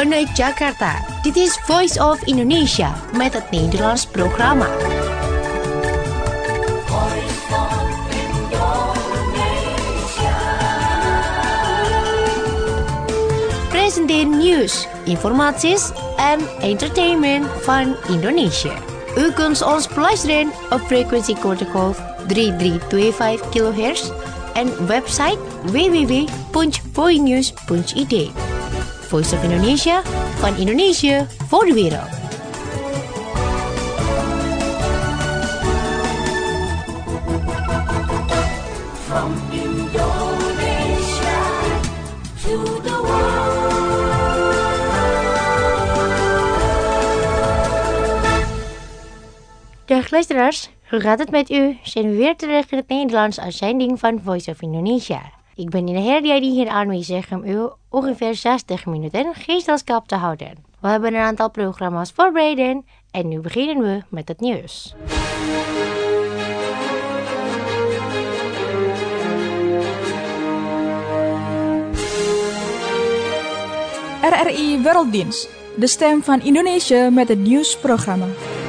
Vanuit Jakarta, dit is Voice of Indonesia met het Nederlands programma. Presenteer nieuws, informaties en entertainment van Indonesië. U kunt ons beluisteren op frequentie kortegolf 3325 kHz en website www.voinews.id. Voice of Indonesia, van Indonesië voor de wereld. From Indonesia to the world. Dag luisteraars, hoe gaat het met u? Zijn we weer terug in het Nederlands uitzending van Voice of Indonesia. Ik ben Ina Herdia die hier aanwezig om u ongeveer 60 minuten gezelschap te houden. We hebben een aantal programma's voorbereid en nu beginnen we met het nieuws. RRI Werelddienst, de stem van Indonesië met het nieuwsprogramma.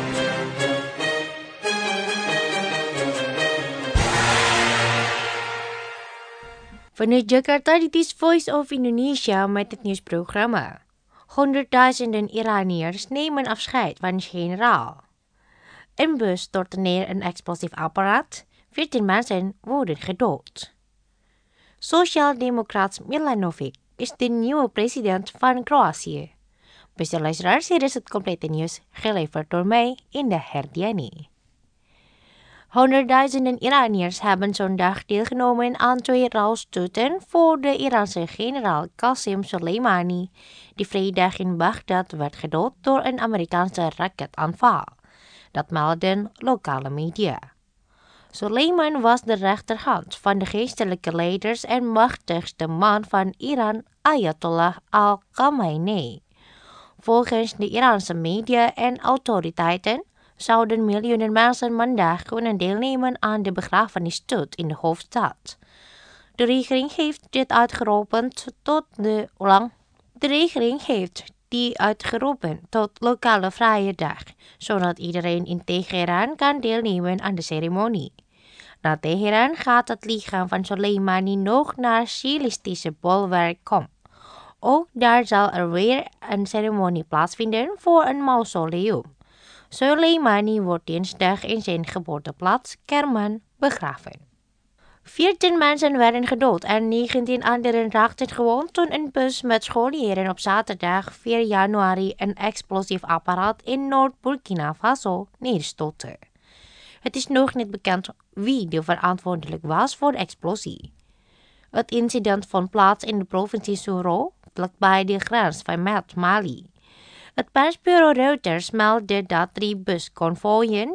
Vanuit Jakarta, dit is Voice of Indonesia met het nieuwsprogramma. Honderdduizenden Iraniërs nemen afscheid van generaal. Een bus stortte neer een explosief apparaat. 14 mensen worden gedood. Sociaal-democraat Milanovic is de nieuwe president van Kroatië. Beste luisteraars, hier is het complete nieuws geleverd door mij, Indah Herdiani. Honderdduizenden Iraniërs hebben zondag deelgenomen aan 2 rouwstoeten voor de Iraanse generaal Qasem Soleimani, die vrijdag in Bagdad werd gedood door een Amerikaanse raketaanval. Dat melden lokale media. Soleiman was de rechterhand van de geestelijke leiders en machtigste man van Iran, Ayatollah al-Khamenei. Volgens de Iraanse media en autoriteiten zouden miljoenen mensen maandag kunnen deelnemen aan de begrafenisstoet in de hoofdstad. De regering heeft dit uitgeroepen tot lokale vrije dag, zodat iedereen in Teheran kan deelnemen aan de ceremonie. Na Teheran gaat het lichaam van Soleimani nog naar Shilistische bolwerk Qom. Ook daar zal er weer een ceremonie plaatsvinden voor een mausoleum. Soleimani wordt dinsdag in zijn geboorteplaats Kerman begraven. 14 mensen werden gedood en 19 anderen raakten gewond toen een bus met scholieren op zaterdag 4 januari een explosief apparaat in Noord-Burkina Faso neerstortte. Het is nog niet bekend wie de verantwoordelijk was voor de explosie. Het incident vond plaats in de provincie Soro, vlakbij de grens met Mali. Het persbureau Reuters meldde dat 3 busconvooien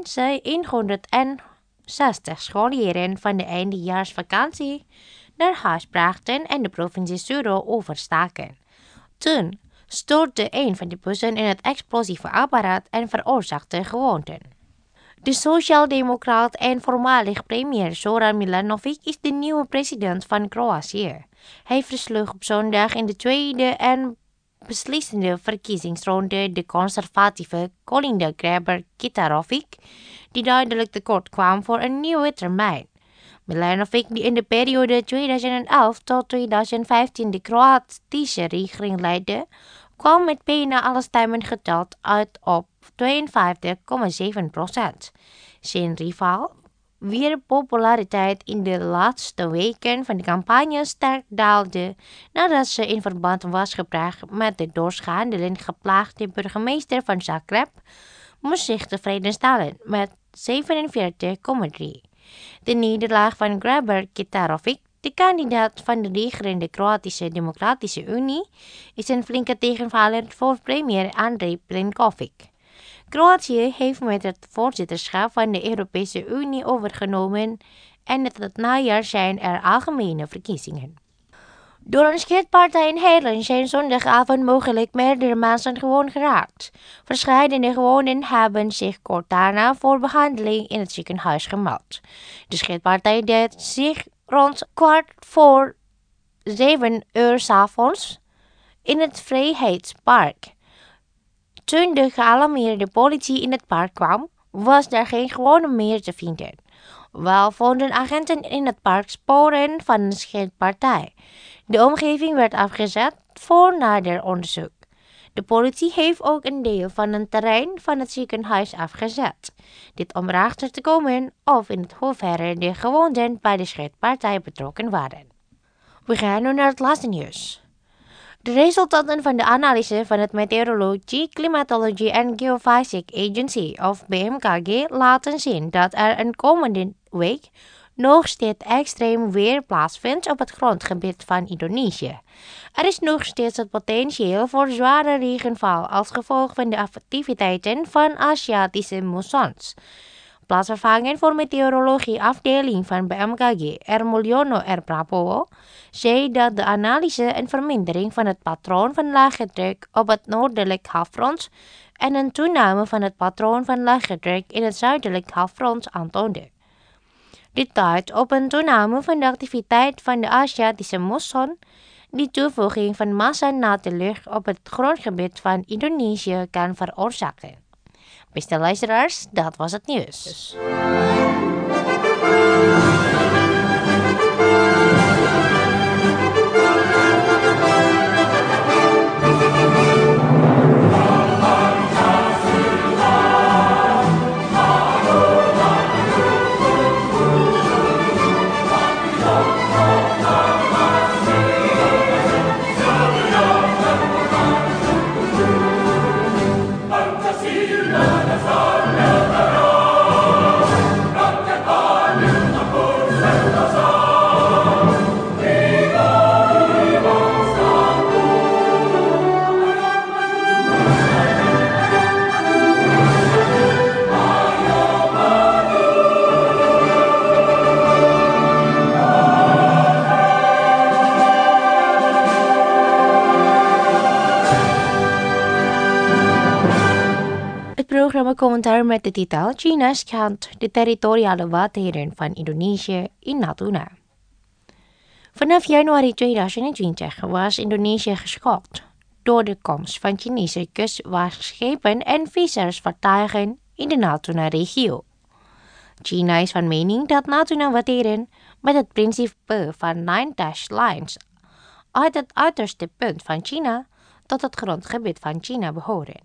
160 scholieren van de eindejaarsvakantie naar huis brachten en de provincie Soro overstaken. Toen stortte een van de bussen in het explosieve apparaat en veroorzaakte gewonden. De sociaaldemocraat en voormalig premier Zoran Milanovic is de nieuwe president van Kroatië. Hij versloeg op zondag in de tweede en beslissende verkiezingsronde de conservatieve Kolinda Grabar-Kitarovic, die duidelijk tekort kwam voor een nieuwe termijn. Milanovic, die in de periode 2011 tot 2015 de Kroatische regering leidde, kwam met bijna alle stemmen geteld uit op 52,7%. Zijn rivaal, wier populariteit in de laatste weken van de campagne sterk daalde nadat ze in verband was gebracht met de door schandelen geplaagde burgemeester van Zagreb, moest zich tevreden stellen met 47,3%. De nederlaag van Grabar-Kitarovic, de kandidaat van de regerende Kroatische Democratische Unie, is een flinke tegenvaller voor premier Andrej Plenković. Kroatië heeft met het voorzitterschap van de Europese Unie overgenomen en het najaar zijn er algemene verkiezingen. Door een schietpartij in Heerlen zijn zondagavond mogelijk meerdere mensen gewond geraakt. Verscheidene gewonden hebben zich kort daarna voor behandeling in het ziekenhuis gemeld. De schietpartij deed zich rond 6:15 's avonds in het Vrijheidspark. Toen de gealarmeerde politie in het park kwam, was daar geen gewone meer te vinden. Wel vonden agenten in het park sporen van een schietpartij. De omgeving werd afgezet voor nader onderzoek. De politie heeft ook een deel van het terrein van het ziekenhuis afgezet. Dit om erachter te komen of in hoeverre de gewonden bij de schietpartij betrokken waren. We gaan nu naar het laatste nieuws. De resultaten van de analyse van het Meteorology, Climatology and Geophysics Agency of BMKG laten zien dat er een komende week nog steeds extreem weer plaatsvindt op het grondgebied van Indonesië. Er is nog steeds het potentieel voor zware regenval als gevolg van de activiteiten van Aziatische monsons. Plaatsvervanger voor meteorologie afdeling van BMKG, Mulyono R. Prabowo, zei dat de analyse een vermindering van het patroon van lage druk op het noordelijk halfrond en een toename van het patroon van lage druk in het zuidelijk halfrond aantoonde. Dit duidt op een toename van de activiteit van de Aziatische moesson, die toevoeging van massa natte lucht op het grondgebied van Indonesië kan veroorzaken. Beste luisteraars, dat was het nieuws. Programma commentaar met de titel China schendt de territoriale wateren van Indonesië in Natuna. Vanaf januari 2020 was Indonesië geschokt door de komst van Chinese kustwachtschepen en vissersvaartuigen in de Natuna-regio. China is van mening dat Natuna-wateren met het principe van Nine Dash Lines uit het uiterste punt van China tot het grondgebied van China behoren.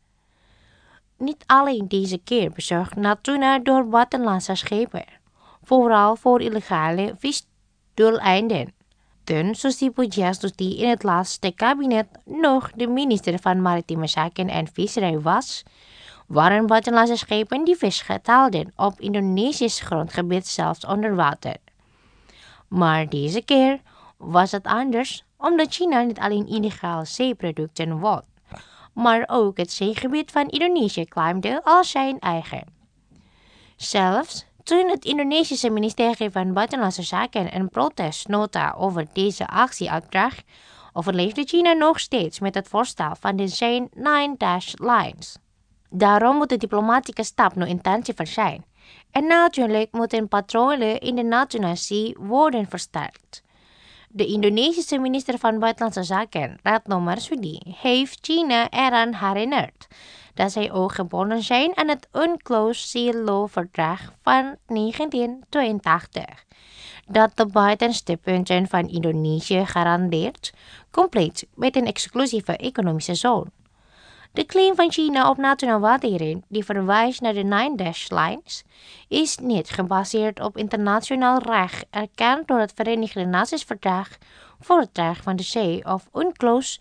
Niet alleen deze keer bezorgd Natuna door buitenlandse schepen, vooral voor illegale visdoeleinden. Toen Susi Pujiastuti in het laatste kabinet nog de minister van Maritieme Zaken en Visserij was, waren buitenlandse schepen die vis getelden op Indonesisch grondgebied zelfs onder water. Maar deze keer was het anders, omdat China niet alleen illegaal zeeproducten wou, maar ook het zeegebied van Indonesië claimde als zijn eigen. Zelfs toen het Indonesische ministerie van Buitenlandse Zaken een protestnota over deze actie uitbracht, overleefde China nog steeds met het voorstel van de zijn Nine Dash Lines. Daarom moet de diplomatieke stap nu intensiever zijn. En natuurlijk moeten patronen in de Natuna Sea worden versterkt. De Indonesische minister van Buitenlandse Zaken, Retno Marsudi, heeft China eraan herinnerd dat zij ook gebonden zijn aan het UNCLOS Sea Law Verdrag van 1982, dat de buitenste punten van Indonesië garandeert, compleet met een exclusieve economische zone. De claim van China op Natuna-wateren, die verwijst naar de Nine Dash Lines, is niet gebaseerd op internationaal recht erkend door het Verenigde Naties Verdrag voor het recht van de zee of UNCLOS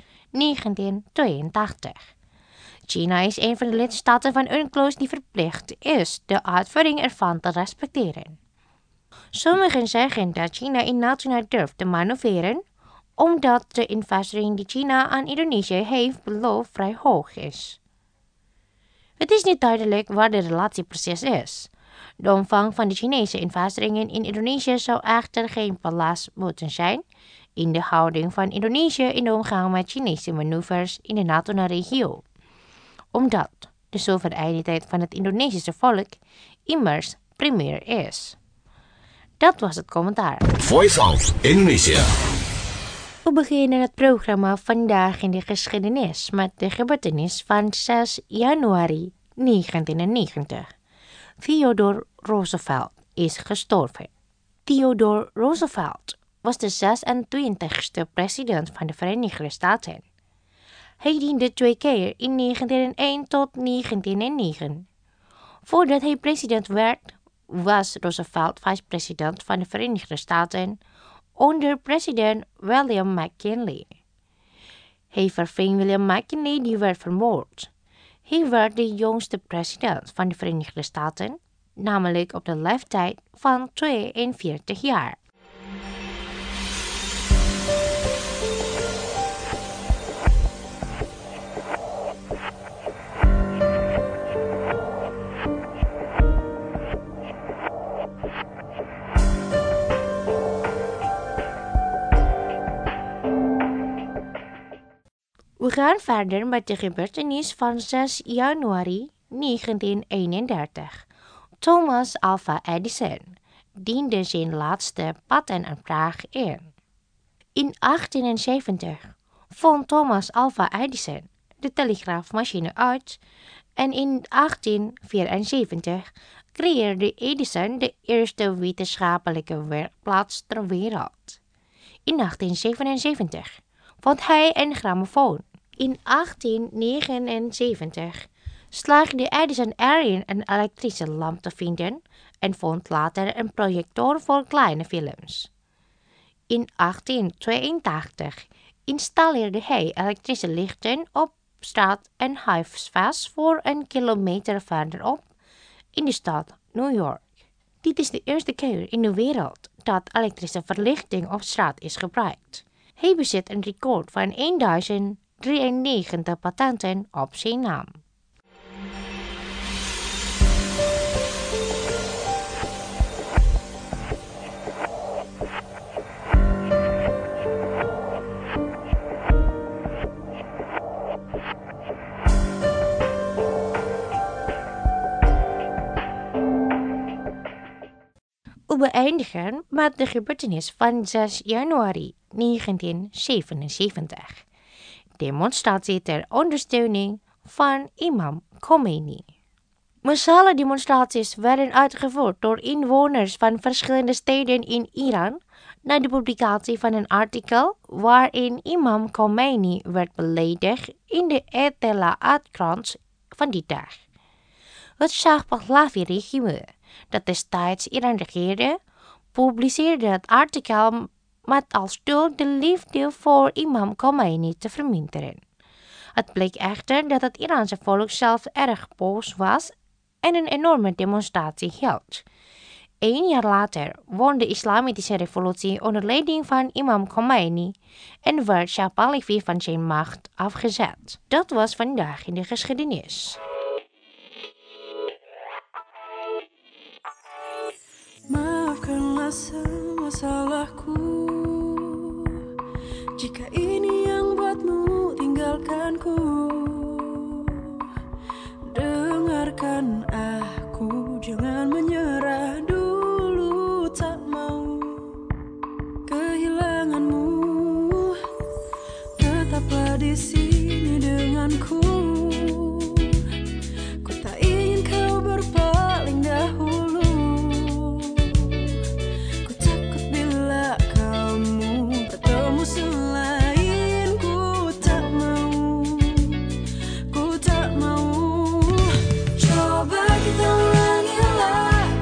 1982. China is een van de lidstaten van UNCLOS die verplicht is de uitvoering ervan te respecteren. Sommigen zeggen dat China in Natuna durft te manoeuvreren, omdat de investering die China aan Indonesië heeft beloofd vrij hoog is. Het is niet duidelijk waar de relatie precies is. De omvang van de Chinese investeringen in Indonesië zou echter geen balast moeten zijn in de houding van Indonesië in de omgang met Chinese manoeuvres in de Natuna-regio, omdat de soevereiniteit van het Indonesische volk immers primair is. Dat was het commentaar. Voice of Indonesia. We beginnen het programma vandaag in de geschiedenis met de gebeurtenis van 6 januari 1990. Theodore Roosevelt is gestorven. Theodore Roosevelt was de 26e president van de Verenigde Staten. Hij diende 2 keer in 1901 tot 1909. Voordat hij president werd, was Roosevelt vice-president van de Verenigde Staten onder president William McKinley. Hij verving William McKinley, die werd vermoord. Hij werd de jongste president van de Verenigde Staten, namelijk op de leeftijd van 42 jaar. We gaan verder met de gebeurtenis van 6 januari 1931. Thomas Alva Edison diende zijn laatste patentaanvraag in. In 1870 vond Thomas Alva Edison de telegraafmachine uit en in 1874 creëerde Edison de eerste wetenschappelijke werkplaats ter wereld. In 1877 vond hij een grammofoon. In 1879 slaagde Edison erin een elektrische lamp te vinden en vond later een projector voor kleine films. In 1882 installeerde hij elektrische lichten op straat en huisves voor 1 kilometer verderop in de stad New York. Dit is de eerste keer in de wereld dat elektrische verlichting op straat is gebruikt. Hij bezit een record van 1093 patenten op zijn naam. We beëindigen met de gebeurtenis van 6 januari 1977. Demonstratie ter ondersteuning van imam Khomeini. Massale demonstraties werden uitgevoerd door inwoners van verschillende steden in Iran na de publicatie van een artikel waarin imam Khomeini werd beledigd in de Etelaat-krant van die dag. Het Shah Pahlavi-regime, dat destijds Iran regeerde, publiceerde het artikel met als doel de liefde voor imam Khomeini te verminderen. Het bleek echter dat het Iraanse volk zelf erg boos was en een enorme demonstratie hield. 1 jaar later won de islamitische revolutie onder leiding van imam Khomeini en werd Shah Pahlavi van zijn macht afgezet. Dat was vandaag in de geschiedenis. Maafkanlah semua salahku, jika ini yang buatmu tinggalkanku. Dengarkan aku, jangan menyerah dulu, tak mau kehilanganmu. Tetaplah di sini denganku, ku tak ingin kau berpaling dahulu. Coba kita ulangi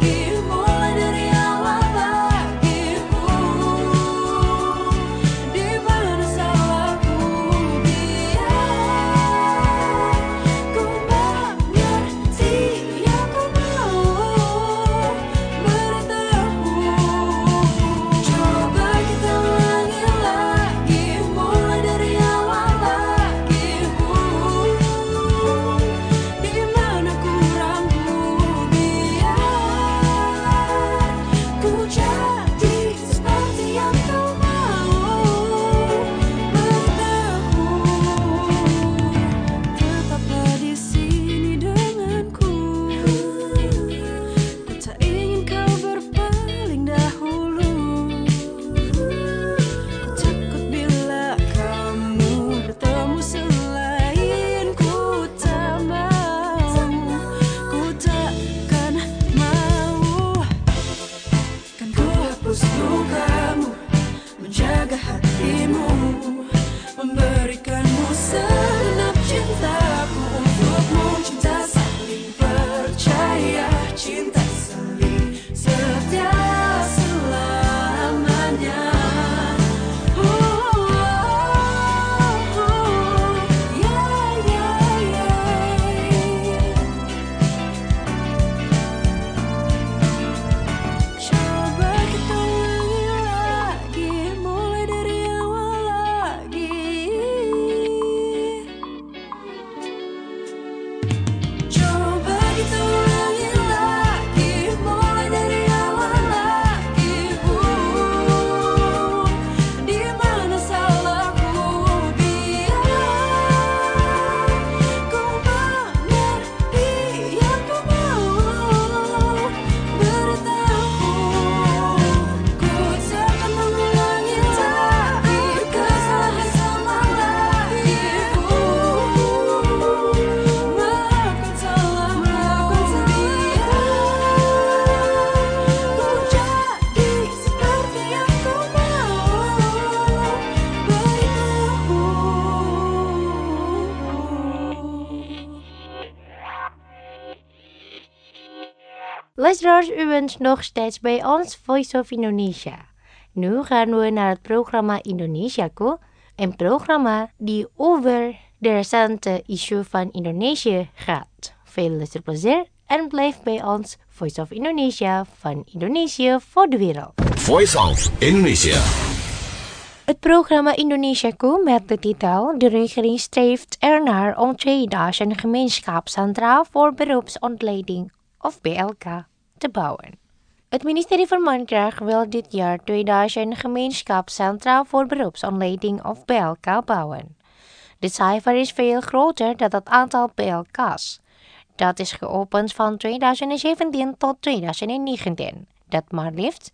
Luisteraars, u bent nog steeds bij ons Voice of Indonesia. Nu gaan we naar het programma Indonesiaku, een programma die over de recente issue van Indonesië gaat. Veel luisterplezier en blijf bij ons Voice of Indonesia van Indonesië voor de wereld. Voice of Indonesia. Het programma Indonesiaku met de titel De regering streeft ernaar om 2000 gemeenschapscentra voor beroepsontleding of BLK te bouwen. Het ministerie van Landbouw wil dit jaar 2000 gemeenschapscentra voor beroepsontleding of BLK bouwen. Dit cijfer is veel groter dan het aantal BLK's. Dat is geopend van 2017 tot 2019, dat maar liefst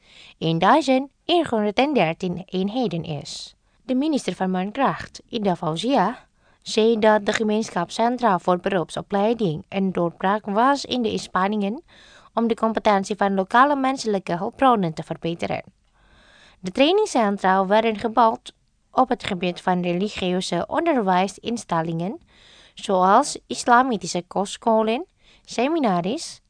1113 eenheden is. De minister van Mankracht, Ida Fauzia, zei dat de gemeenschapscentra voor beroepsopleiding een doorbraak was in de inspanningen om de competentie van lokale menselijke hulpbronnen te verbeteren. De trainingscentra werden gebouwd op het gebied van religieuze onderwijsinstellingen, zoals islamitische kostscholen, seminaries,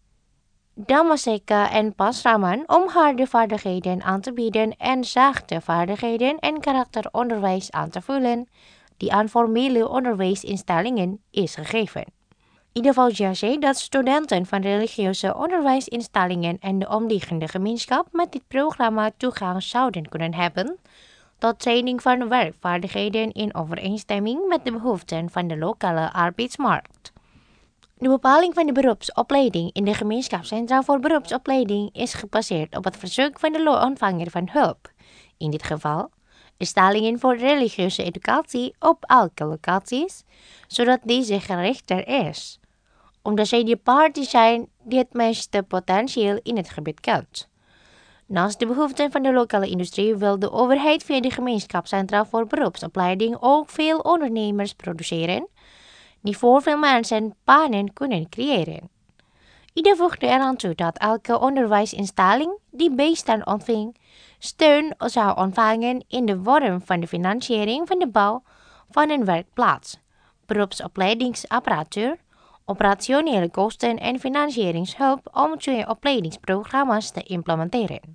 damaseka en pasraman om harde vaardigheden aan te bieden en zachte vaardigheden en karakteronderwijs aan te vullen, die aan formele onderwijsinstellingen is gegeven. Ida Fauzia zei dat studenten van religieuze onderwijsinstellingen en de omliggende gemeenschap met dit programma toegang zouden kunnen hebben tot training van werkvaardigheden in overeenstemming met de behoeften van de lokale arbeidsmarkt. De bepaling van de beroepsopleiding in de gemeenschapscentra voor beroepsopleiding is gebaseerd op het verzoek van de ontvanger van hulp, in dit geval instellingen voor religieuze educatie op elke locaties, zodat deze gerichter is, omdat zij de party zijn die het meeste potentieel in het gebied kent. Naast de behoeften van de lokale industrie wil de overheid via de gemeenschapscentra voor beroepsopleiding ook veel ondernemers produceren, die voor veel mensen banen kunnen creëren. Ida voegde eraan toe dat elke onderwijsinstelling die bijstand ontving, steun zou ontvangen in de vorm van de financiering van de bouw van een werkplaats, beroepsopleidingsapparatuur, operationele kosten en financieringshulp om 2 opleidingsprogramma's te implementeren.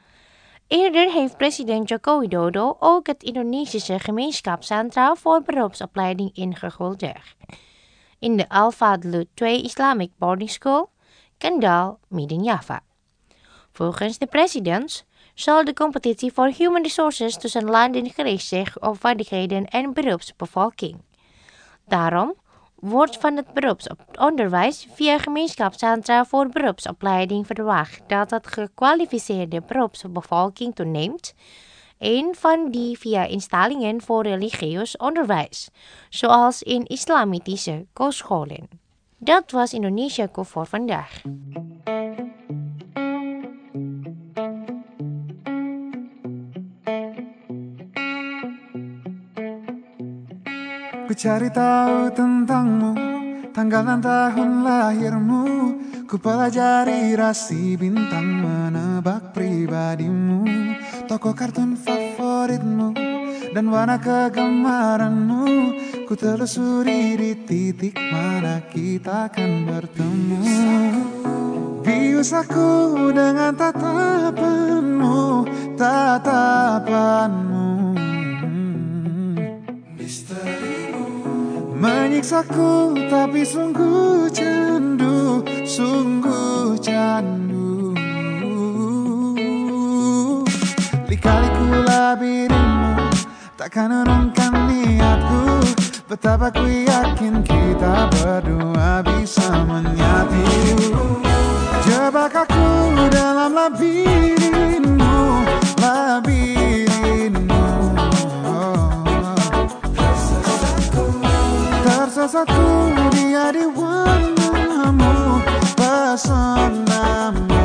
Eerder heeft president Joko Widodo ook het Indonesische gemeenschapscentra voor beroepsopleiding ingehuldigd in de Al-Fadlu 2 Islamic Boarding School, Kendal, Midden-Java. Volgens de president zal de competitie voor human resources tussen landen gericht zich op vaardigheden en beroepsbevolking. Daarom wordt van het beroepsonderwijs via gemeenschapscentra voor beroepsopleiding verwacht dat het gekwalificeerde beroepsbevolking toeneemt, een van die via instellingen voor religieus onderwijs, zoals in islamitische kostscholen. Dat was Indonesiaku voor vandaag. Ku cari tahu tentangmu, tanggal dan tahun lahirmu. Ku pelajari rasi bintang, menebak pribadimu, tokoh kartun favoritmu, dan warna kegemaranmu. Ku telusuri di titik mana kita akan bertemu. Bius aku dengan tatapanmu, tatapanmu. Menyiksaku tapi sungguh candu, sungguh candu. Lika-liku labirinmu takkan urungkan niatku. Betapa ku yakin kita berdua bisa menyatu. Jebak aku dalam labirinmu, labirinmu. Tersesatku dia di warnamu, pesonamu.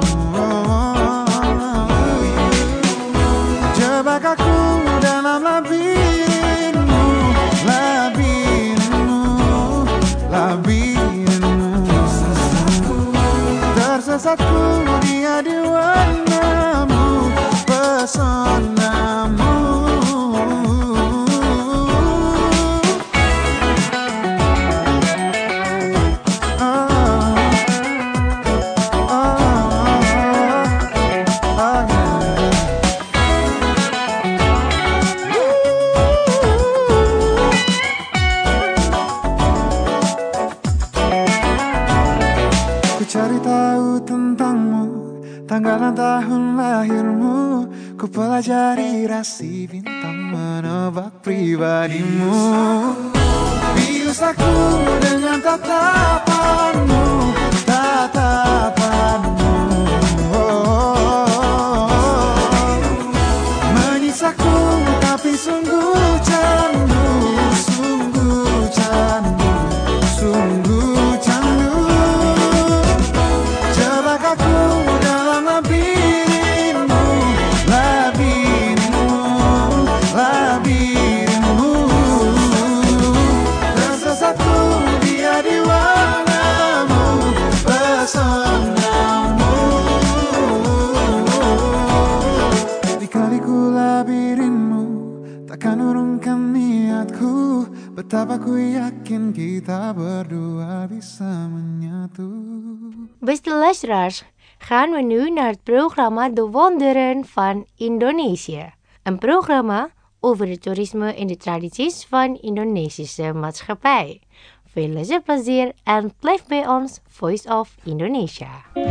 Jebak aku dalam labirinmu, labirinmu, labirinmu. Tersesatku dia di warnamu, pesonamu. tanggal dan tahun lahirmu, ku pelajari rasi bintang menebak pribadimu. Bius aku dengan tatapanmu, tatapanmu. Menyisaku tapi sungguh candu, sungguh candu, sungguh candu. Jebak aku dalam labirinmu, labirinmu, labirinmu. Tersesatku dia di warnamu, pesonamu. Dikaliku labirinmu, takkan urungkan niatku. Betapa ku yakin kita berdua bisa menyatu. Beste luisteraars, gaan we nu naar het programma De Wonderen van Indonesië. Een programma over het toerisme en de tradities van Indonesische maatschappij. Veel luisterplezier en blijf bij ons Voice of Indonesia.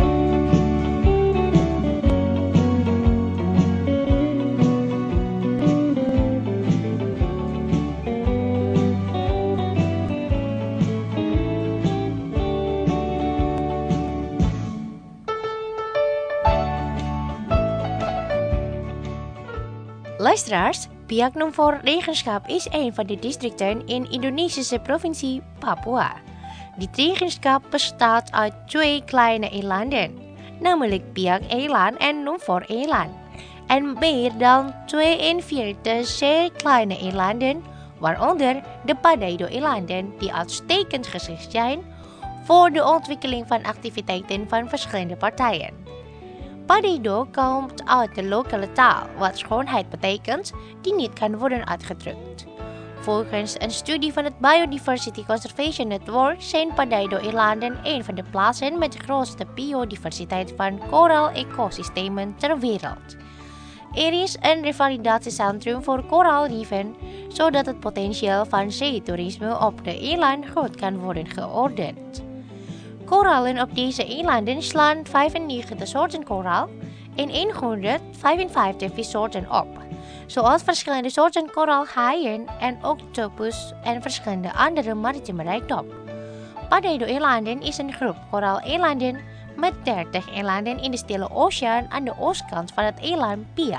Luisteraars, Biak Numfor Regenschap is een van de districten in Indonesische provincie Papua. Dit regenschap bestaat uit 2 kleine eilanden, namelijk Biak-eiland en Numfor-eiland. En meer dan 42 zeer kleine eilanden, waaronder de Padaido-eilanden, die uitstekend geschikt zijn voor de ontwikkeling van activiteiten van verschillende partijen. Padaido komt uit de lokale taal, wat schoonheid betekent, die niet kan worden uitgedrukt. Volgens een studie van het Biodiversity Conservation Network zijn Padaido-eilanden een van de plaatsen met de grootste biodiversiteit van koraal-ecosystemen ter wereld. Er is een revalidatiecentrum voor koraalrieven, zodat het potentieel van zeetoerisme op de eiland goed kan worden geordend. Koralen op deze eilanden slaan 95 soorten koraal en 155 vissoorten op, zoals verschillende soorten koraalhaaien en octopus en verschillende andere maritieme rijkdom. Padaido-eilanden is een groep koraaleilanden met 30 eilanden in de Stille Oceaan aan de oostkant van het eiland Biak.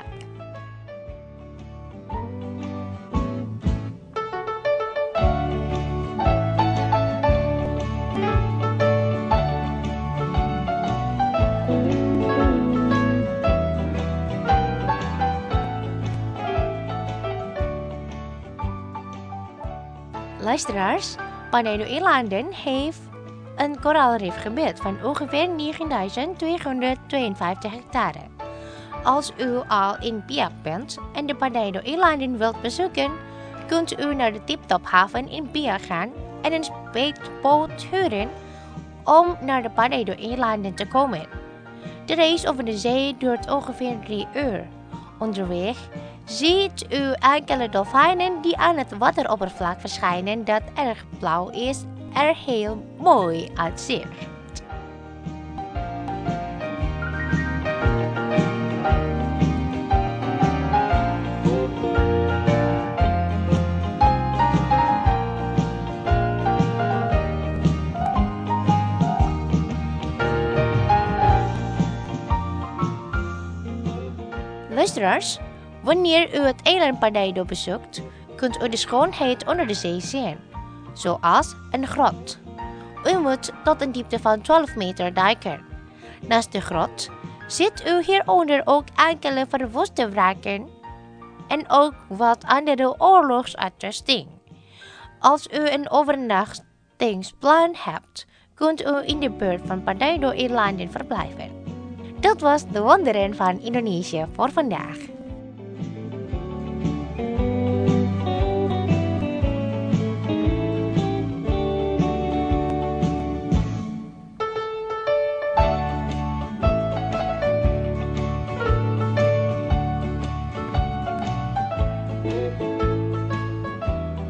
Luisteraars, Padaido-eilanden heeft een koraalrifgebied van ongeveer 9.252 hectare. Als u al in Biak bent en de Padaido-eilanden wilt bezoeken, kunt u naar de Tip-Top haven in Biak gaan en een speedboot huren om naar de Padaido-eilanden te komen. De reis over de zee duurt ongeveer 3 uur. Onderweg ziet u enkele dolfijnen die aan het wateroppervlak verschijnen dat erg blauw is, er heel mooi uitziet. Luisteraars, wanneer u het eiland Padaido bezoekt, kunt u de schoonheid onder de zee zien, zoals een grot. U moet tot een diepte van 12 meter duiken. Naast de grot ziet u hieronder ook enkele verwoeste wrakken en ook wat andere oorlogsuitrusting. Als u een overnachtingsplan hebt, kunt u in de buurt van Padaido-eilanden verblijven. Dat was De Wonderen van Indonesië voor vandaag.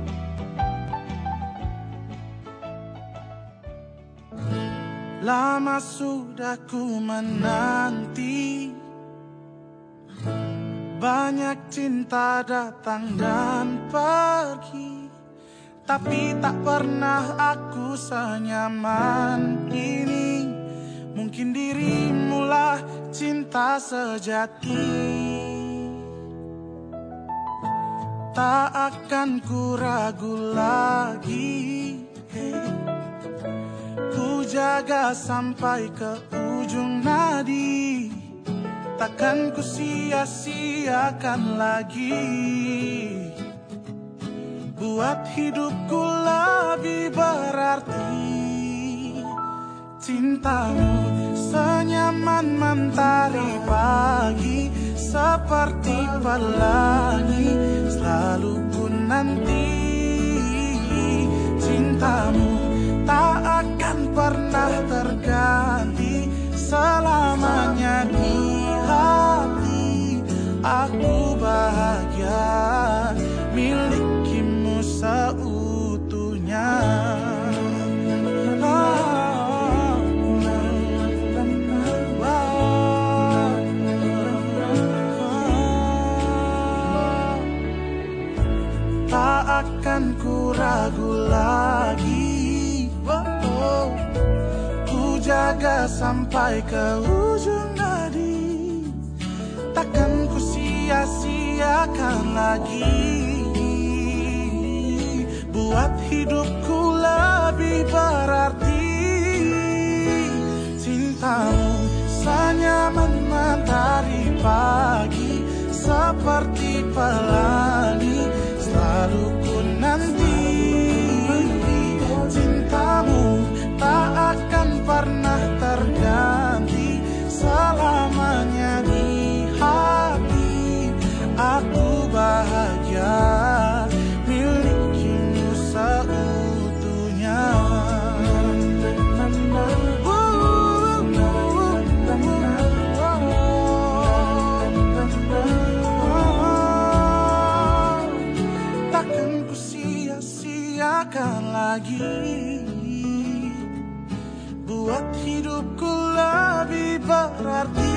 Lama lama sudah ku menanti. Banyak cinta datang dan pergi, tapi tak pernah aku senyaman ini. Mungkin dirimulah cinta sejati. Tak akan ku ragu lagi, ku jaga sampai ke ujung nadi. Takkan ku sia-siakan lagi, buat hidupku lebih berarti. Cintamu senyaman mentari pagi, seperti pelangi selalu ku nanti. Cintamu tak akan pernah terganti, selamanya di hati. Aku bahagia milikimu seutuhnya. Tak akan ku ragu lagi, ku jaga sampai ke ujung nadi. Takkan ku sia-siakan lagi, buat hidupku lebih berarti. Cintamu senyaman mentari pagi, seperti pelangi selalu ku nanti. Cintamu tak akan pernah terganti, selamanya di hati. Aku bahagia milikimu seutuhnya. Takkan ku sia-siakan lagi, buat hidupku lebih berarti.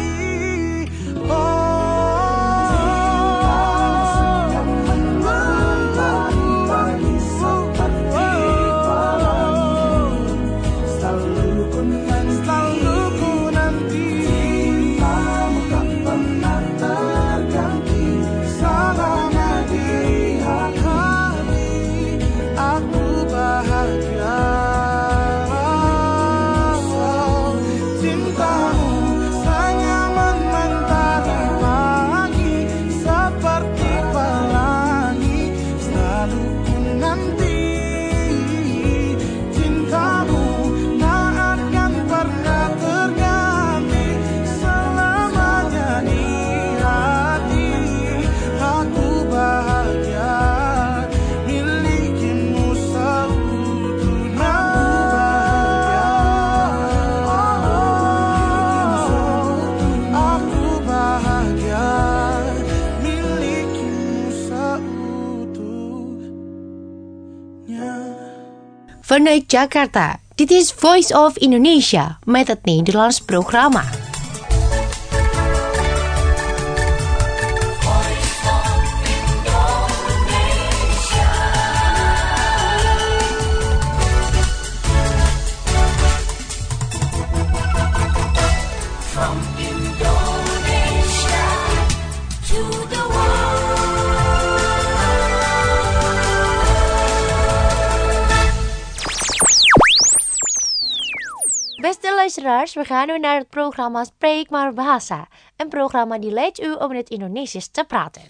Vanuit Jakarta, dit is Voice of Indonesia met het Nederlands programma. Beste luisteraars, we gaan nu naar het programma Spreek maar Bahasa. Een programma die leidt u om in het Indonesisch te praten.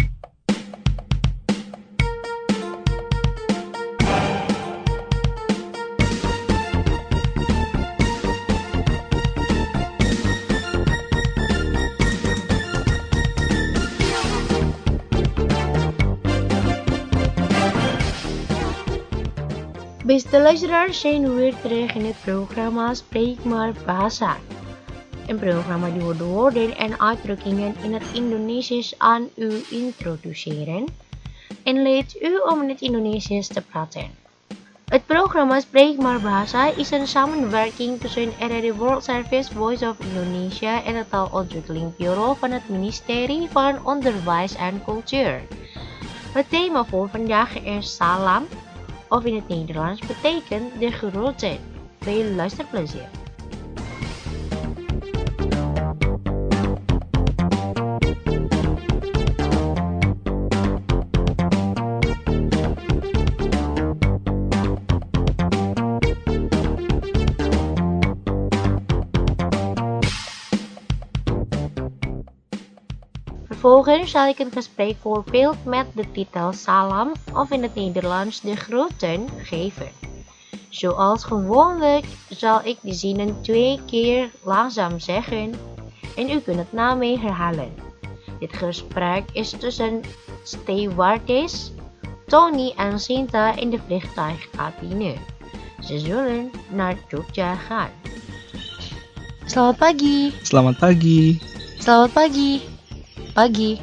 Beste luisteraars, zijn we weer terug in het programma Spreek maar Bahasa. Een programma die de woorden en uitdrukkingen in het Indonesisch aan u introduceren en leidt u om in het Indonesisch te praten. Het programma Spreek maar Bahasa is een samenwerking tussen RRI World Service Voice of Indonesia en het Taalontwikkelingsbureau van het ministerie van Onderwijs en Cultuur. Het thema voor vandaag is Salam, of in het Nederlands betekent de groeten. Veel luisterplezier. Vervolgens zal ik een gespreekvoorbeeld met de titel Salam, of in het Nederlands de groeten, geven. Zoals gewoonlijk zal ik de zinnen 2 keer langzaam zeggen en u kunt het na mij herhalen. Dit gesprek is tussen stewardess Tony en Sinta in de vliegtuigcabine. Ze zullen naar Jogja gaan. Selamat pagi. Selamat pagi. Selamat pagi. Pagi.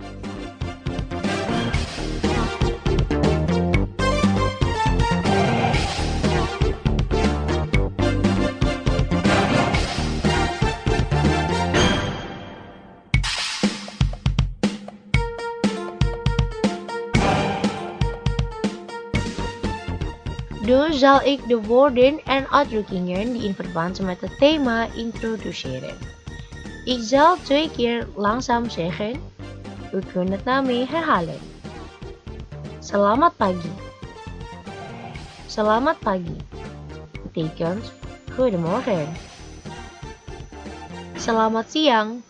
Dus zal ik de woorden en uitdrukkingen die in verband met het thema introduceren. Ik zal 2 keer langzaam zeggen. U kunt het na mij herhalen. Selamat pagi. Selamat pagi betekent goedemorgen. Selamat siang.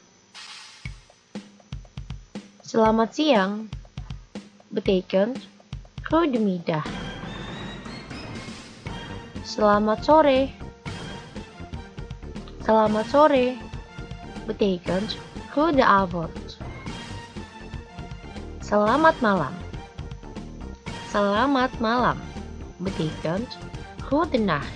Selamat siang betekent goedemiddag. Selamat sore. Selamat sore betekent goedenavond. Selamat malam. Selamat malam betekent goedenacht.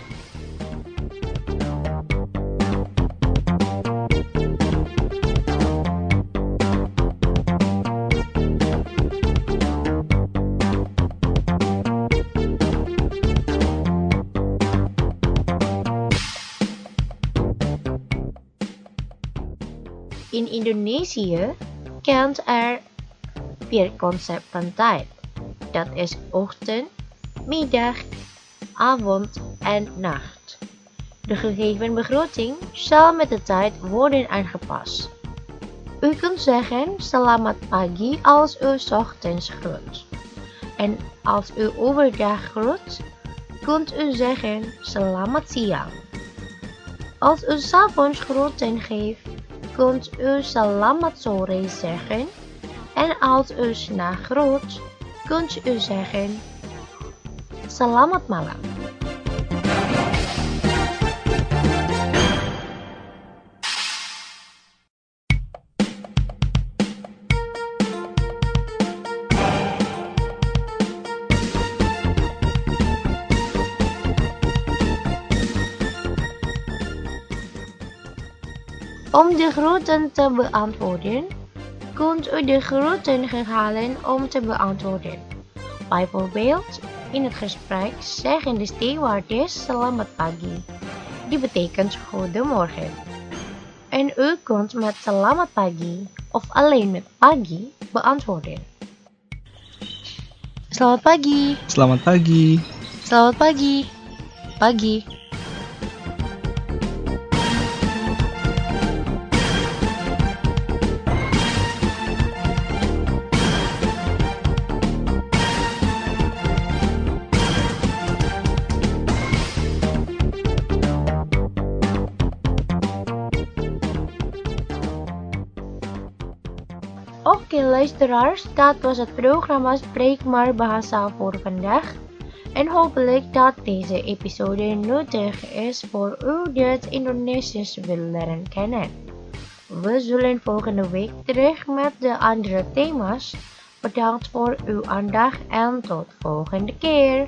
In Indonesië kent er 4 concepten tijd. Dat is ochtend, middag, avond en nacht. De gegeven begroting zal met de tijd worden aangepast. U kunt zeggen selamat pagi als u 's ochtends groet. En als u overdag groet, kunt u zeggen selamat siang. Als u 's avonds groeten geeft, kunt u selamat sore zeggen. En als u 's nachts groet, kunt u zeggen selamat malam. Om de groeten te beantwoorden, kunt u de groeten herhalen om te beantwoorden. Bijvoorbeeld, in het gesprek zeggen de stewardess selamat pagi. Die betekent goedemorgen. En u kunt met selamat pagi of alleen met pagi beantwoorden. Selamat pagi. Selamat pagi. Selamat pagi. Pagi. Oké luisteraars, dat was het programma Spreek maar Bahasa voor vandaag. En hopelijk dat deze episode nuttig is voor u die het Indonesisch wil leren kennen. We zullen volgende week terug met de andere thema's. Bedankt voor uw aandacht en tot volgende keer.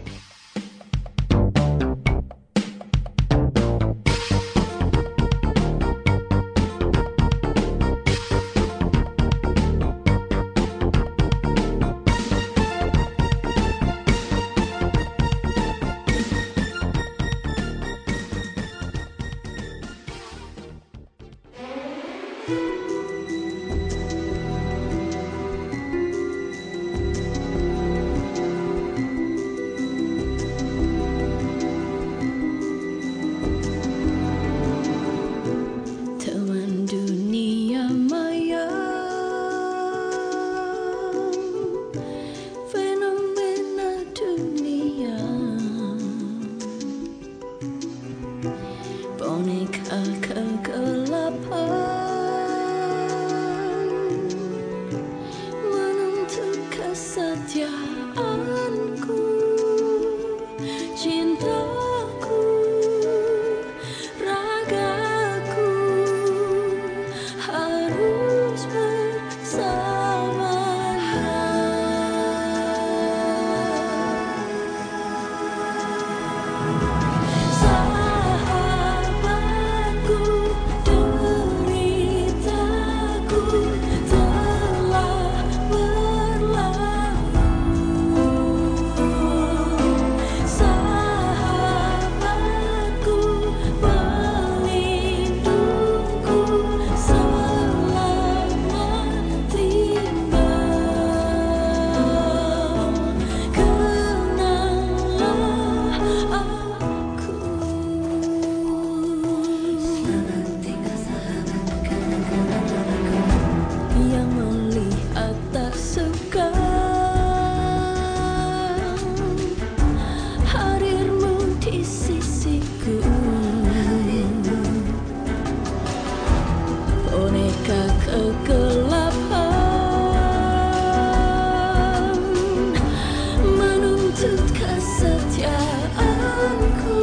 kegelapan, menuntut kesetiaanku.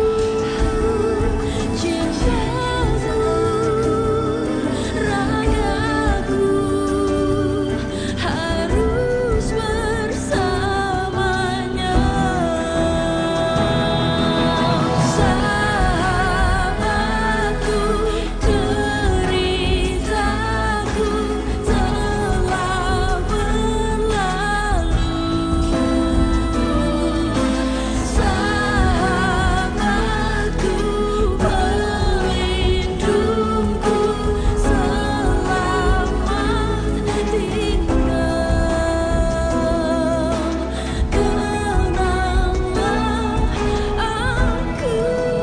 Cintamu, ragaku, harus bersamanya. Sahabatku, ceritaku telah berlalu. Sahabatku, pelindungku, selamat tinggal. Kenanglah aku.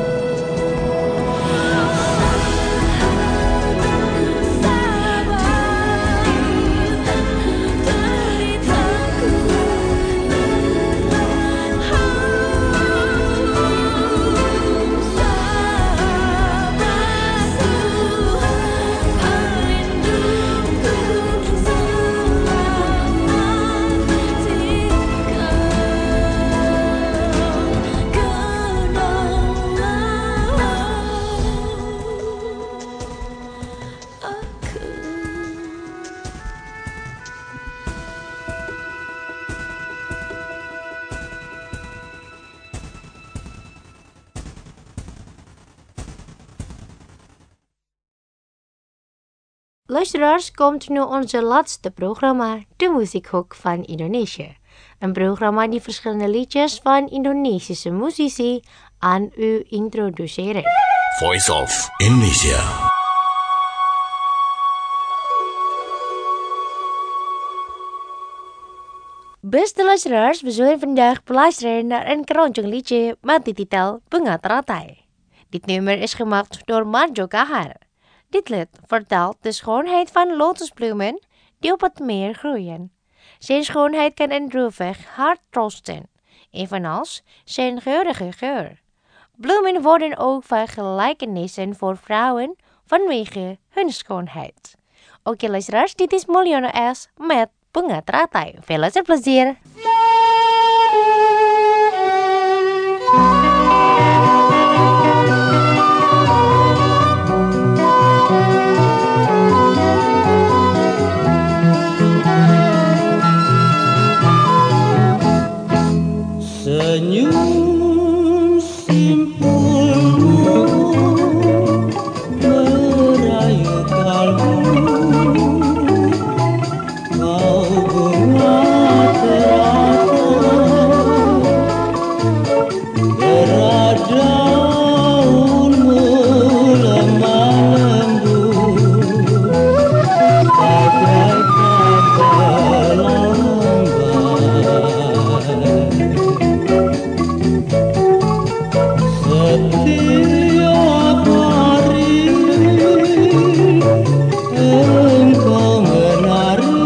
Luisteraars, komt nu onze laatste programma, de Muziekhoek van Indonesië. Een programma die verschillende liedjes van Indonesische muzici aan u introduceren. Voice of Indonesia. Beste luisteraars, we zullen vandaag beluisteren naar een keroncong liedje met de titel Bunga Teratai. Dit nummer is gemaakt door Marjo Kahar. Dit lied vertelt de schoonheid van lotusbloemen die op het meer groeien. Zijn schoonheid kan een droevig hart troosten, evenals zijn geurige geur. Bloemen worden ook vergelijkenissen voor vrouwen vanwege hun schoonheid. Oké luisteraars, dit is Mulyono S. met Bunga Teratai. Veel luisterplezier! Senyum simpulmu merayu kalbu, kau bunga teratai, beradaunmu lemah lembut, bagaikan pelambai. Setiap hari engkau menari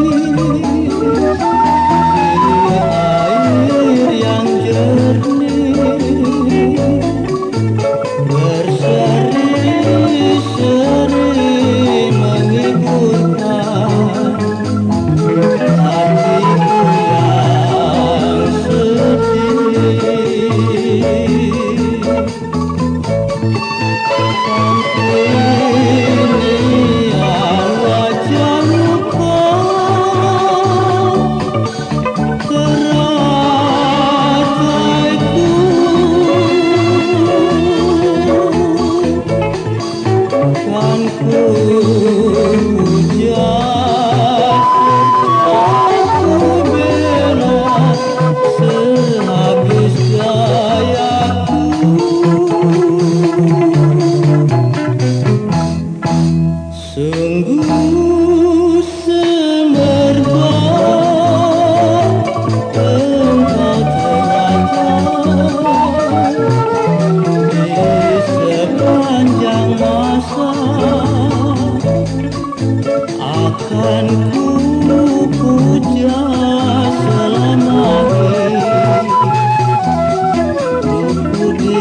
di air yang jernih, berseri-seri menghibur hatiku yang sedih. Sehabis gayaku, sungguh semerbak engkau teratai di sepanjang masa, akan ku puja selama hidupku di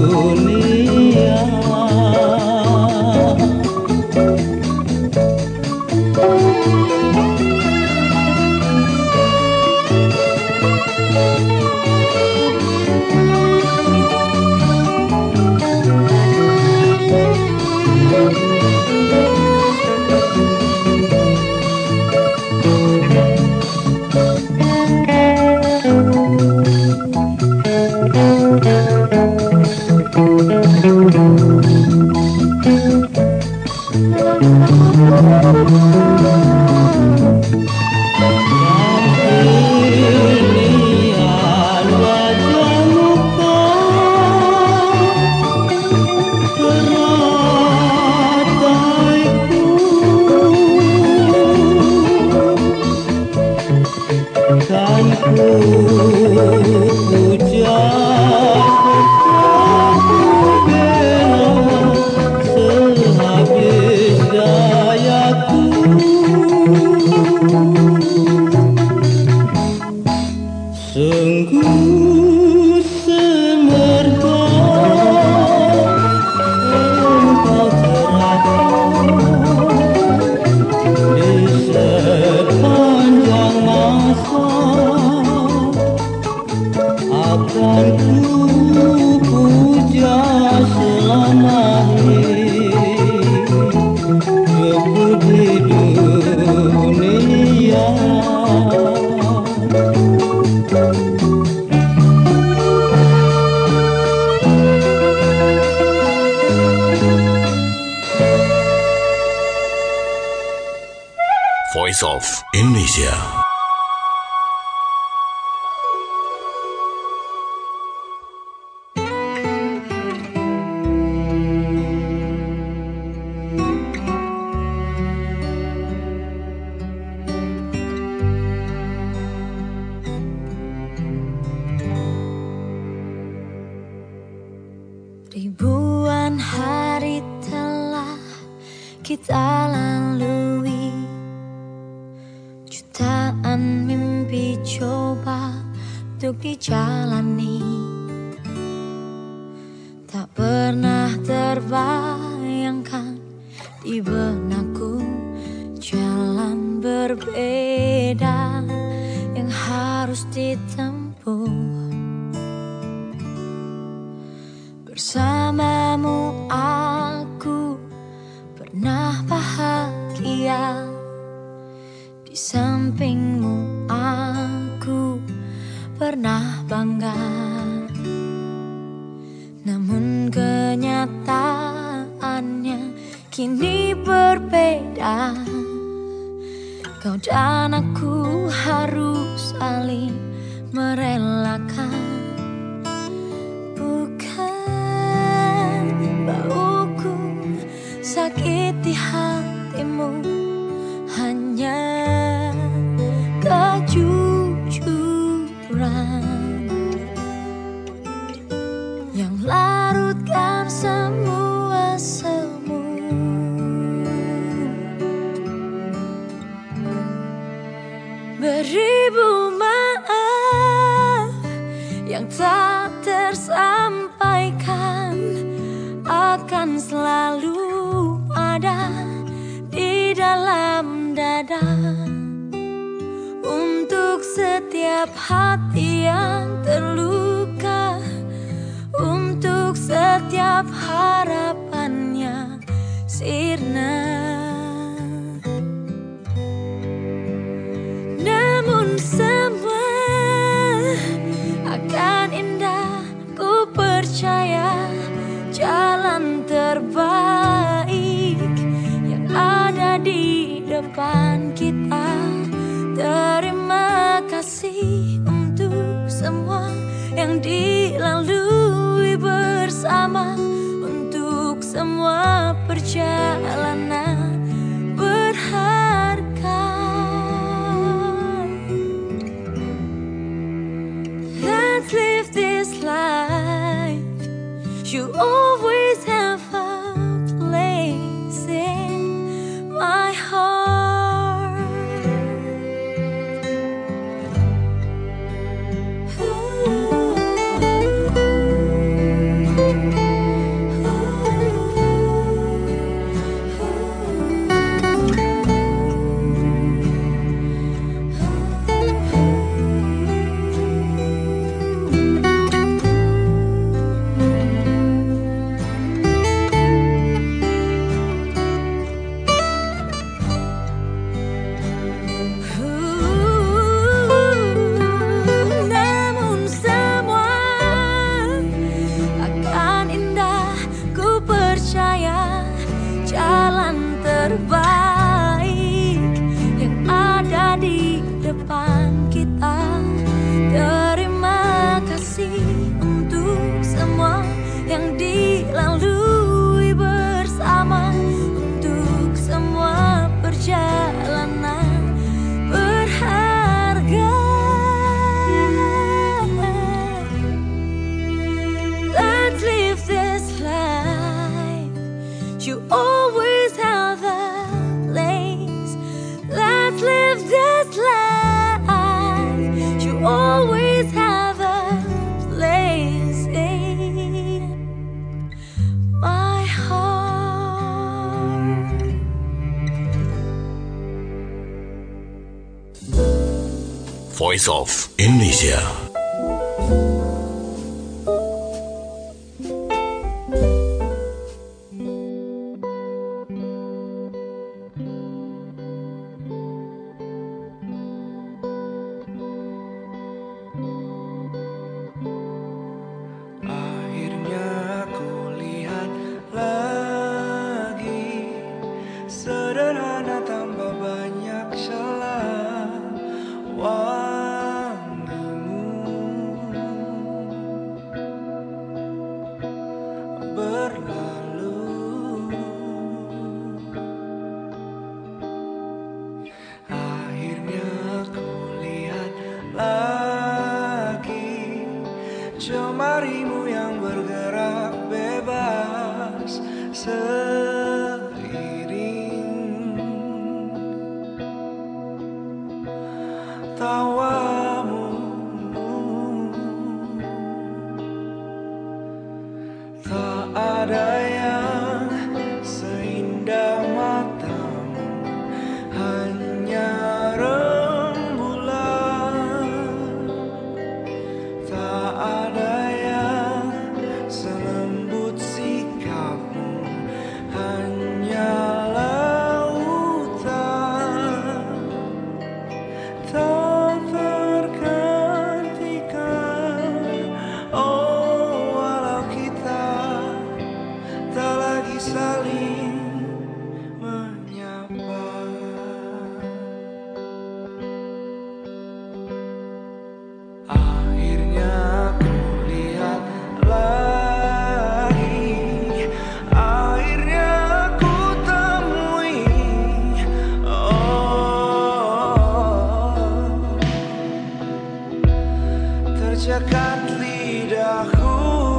dunia. Lihat wajahmu terataiku, kan ku puja sehabis dayaku. Sungguh semerga engkau terata di sepanjang masa, akan ku puja selama hidupku di dunia. Voice of Indonesia. Ribuan hari telah kita lalui, jutaan mimpi coba untuk dijalani. Tak pernah terbayangkan di benakku jalan berbeda yang harus ditempuh. Bersamamu aku pernah bahagia, di sampingmu aku pernah bangga. Namun kenyataannya kini berbeda. Kau dan aku harus saling merelakan. Bauku sakiti hatimu, hanya kejujuran yang larutkan semua semu. Beribu maaf yang tak tersampaikan akan selalu ada di dalam dada. Untuk setiap hati yang terluka, untuk setiap harapannya sirna. Namun semua akan indah, ku percaya. Jalan terbaik yang ada di depan kita. Terima kasih untuk semua yang dilalui bersama, untuk semua perjalanan berharga. Let's live this life. You always have a place in my heart. Voice of Indonesia. Akhirnya aku lihat lagi, sederhana tanpa banyak celah, wangimu berlalu. Akhirnya aku lihat lagi jemarimu yang bergerak bebas seiring tawamu. Tak ada yang seindah matamu, hanya rembulan. Tak ada yang selembut sikapmu, hanya lautan. Tak tergantikan, oh walau kita tak lagi saling menyapa. Akhirnya aku lihat lagi, akhirnya aku temui, oh, tercekat lidahku.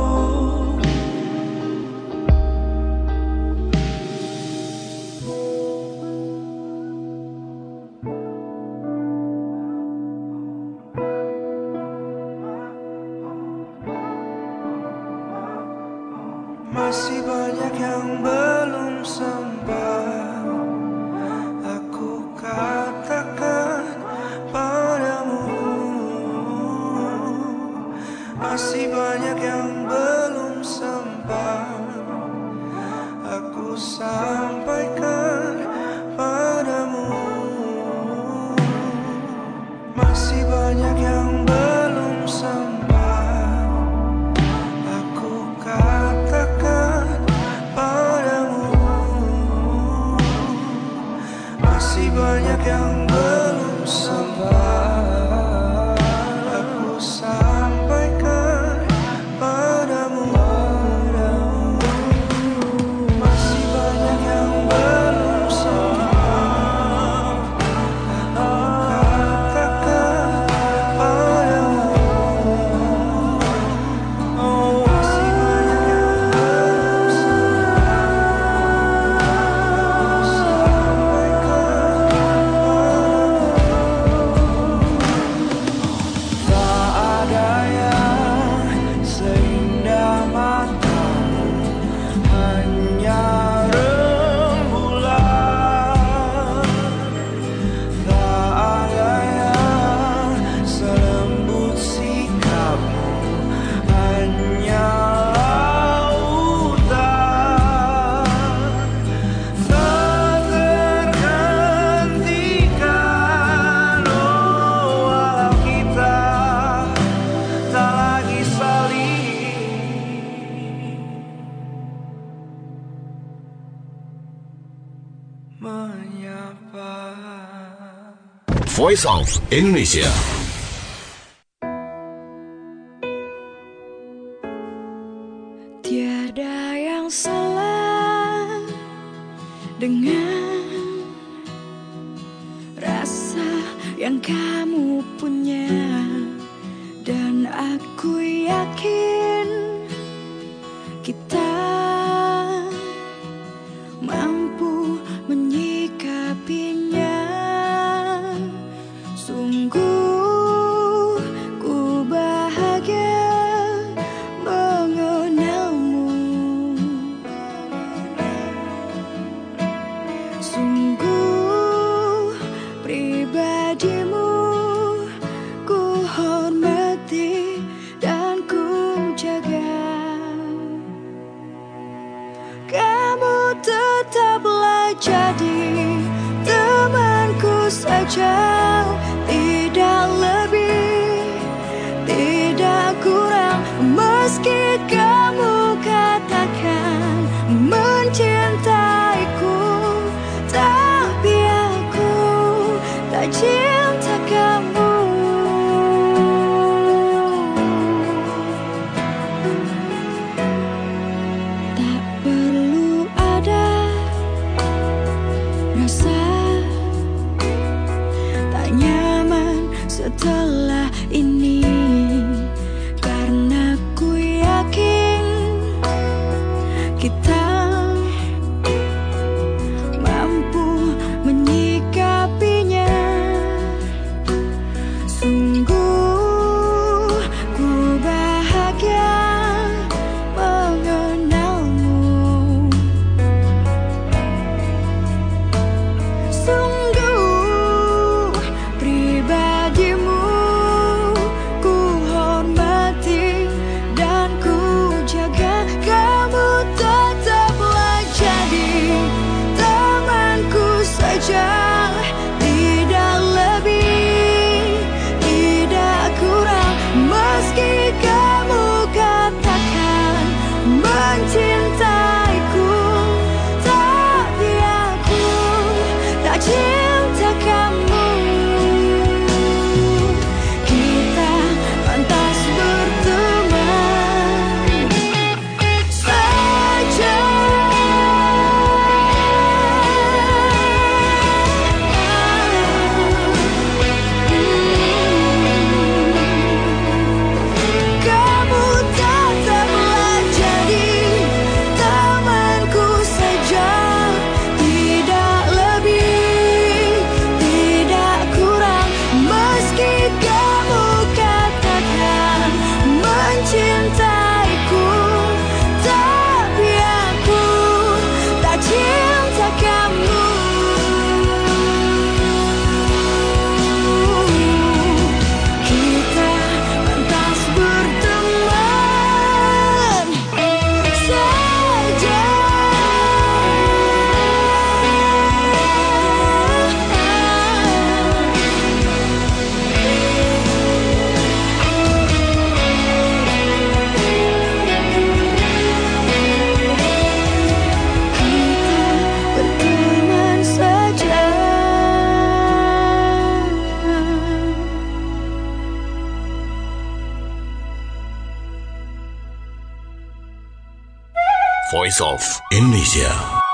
Masih banyak yang belum sempat aku katakan padamu. Masih banyak yang belum sempat aku sampaikan padamu. Masih banyak yang belum sempat aku katakan padamu. Masih banyak yang belum sempat aku sampaikan padamu. Masih banyak yang belum sempat aku katakan padamu. Oh, masih banyak yang belum sempat aku sampaikan padamu. Tak ada yang seindah matamu, hanya rembulan. Tak ada yang selembut sikapmu, hanya lautan. Tak tergantikan, oh walau kita tak lagi saling menyapa. Voice of Indonesia. Tiada yang salah dengan rasa yang kamu punya, dan aku yakin kita mampu menyikapinya. Sungguh ku bahagia mengenalmu. Sungguh pribadimu saja, tidak lebih, tidak kurang. Meski kamu katakan mencintaiku, tapi aku tak cinta kamu. Tak perlu ada rasa tak nyaman setelah ini, karena ku yakin kita mampu menyikapinya. Sungguh ku bahagia mengenalmu. Sungguh pribadimu ku hormati dan ku jaga. Kamu tetaplah jadi temanku saja, tidak lebih, tidak kurang. Meski kamu katakan mencintaiku, tapi aku tak cinta kamu. Kita pantas berteman saja. Kamu tetaplah jadi temanku saja, tidak lebih, tidak kurang. Meski kamu katakan mencintaiku, tapi aku tak cinta kamu. Kita pantas berteman saja. Kita berteman saja. Voice of Indonesia.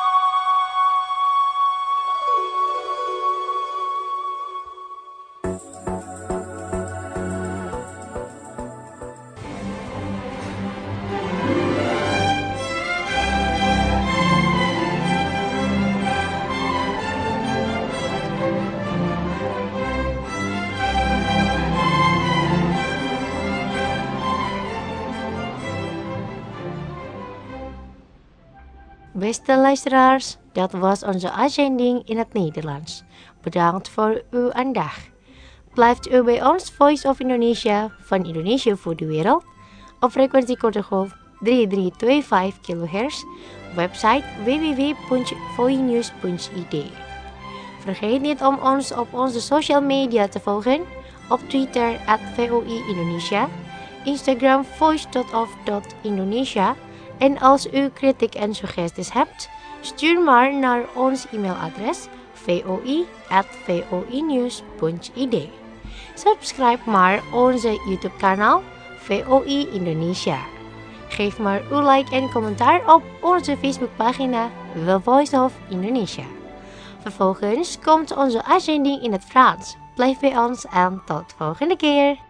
Beste luisteraars, dat was onze uitzending in het Nederlands. Bedankt voor uw aandacht. Blijft u bij ons Voice of Indonesia van Indonesia voor de wereld op frequentie korte golf 3325 kHz, website www.voinews.id. Vergeet niet om ons op onze social media te volgen, op Twitter @VOI Indonesia, Instagram voice.of.indonesia. En als u kritiek en suggesties hebt, stuur maar naar ons e-mailadres voi@voinews.id. Subscribe maar onze YouTube kanaal VOI Indonesia. Geef maar uw like en commentaar op onze Facebookpagina The Voice of Indonesia. Vervolgens komt onze uitzending in het Frans. Blijf bij ons en tot volgende keer.